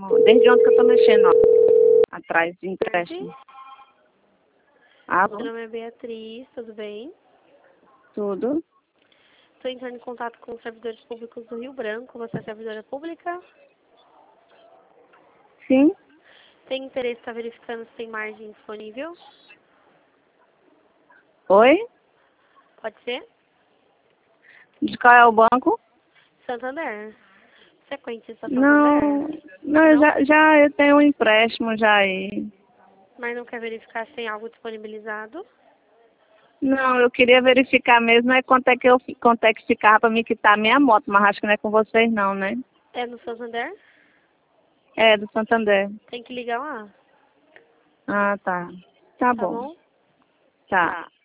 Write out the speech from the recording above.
Desde ontem que eu tô mexendo, ó, atrás de empréstimo. Meu nome é Beatriz, tudo bem? Tudo. Estou entrando em contato com os servidores públicos do Rio Branco. Você é servidora pública? Sim. Tem interesse em estar verificando se tem margem disponível? Oi? Pode ser? De qual é o banco? Santander. Sequente da Não, Santander? não, Não? já eu tenho um empréstimo já aí. Mas não quer verificar se tem algo disponibilizado? Não, eu queria verificar mesmo quanto é que ficava para me quitar a minha moto, mas acho que não é com vocês não, né? É no Santander? É, do Santander. Tem que ligar lá. Ah, tá. Tá Tá bom. bom? Tá.